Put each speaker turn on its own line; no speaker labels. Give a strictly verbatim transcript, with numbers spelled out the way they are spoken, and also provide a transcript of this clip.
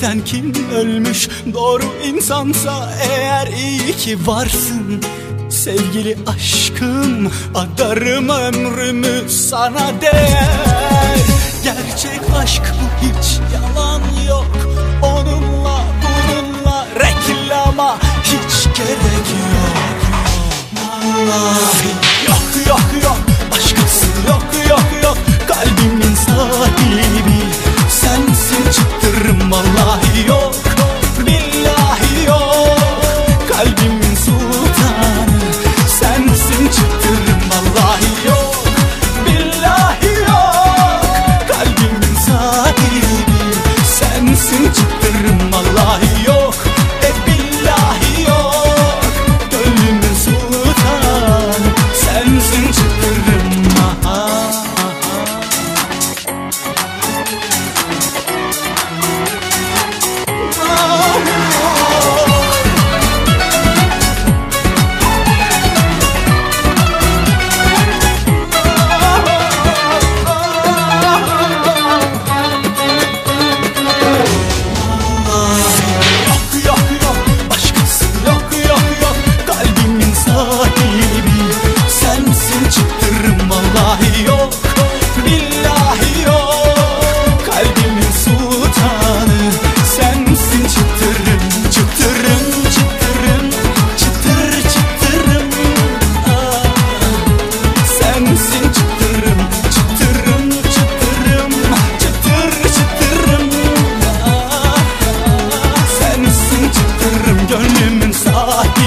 Sevmekten kim ölmüş? Doğru insansa eğer iyi ki varsın. Sevgili aşkım, adarım ömrümü sana değer. Gerçek aşk bu, hiç yalan yok. Onunla bununla reklama hiç gerek yok. Vallahi yok yok yok, başkası yok yok yok. Kalbimin sahibi sensin çıtırım, vallahi yok billahi yok. Kalbimin sultanı sensin çıtırım, vallahi yok billahi yok. Kalbimin sahibi sensin çıtırım, vallahi yok e billahi yok. Gönlümün sultanı sensin çıtırım. Aha. Gönlümün sahibi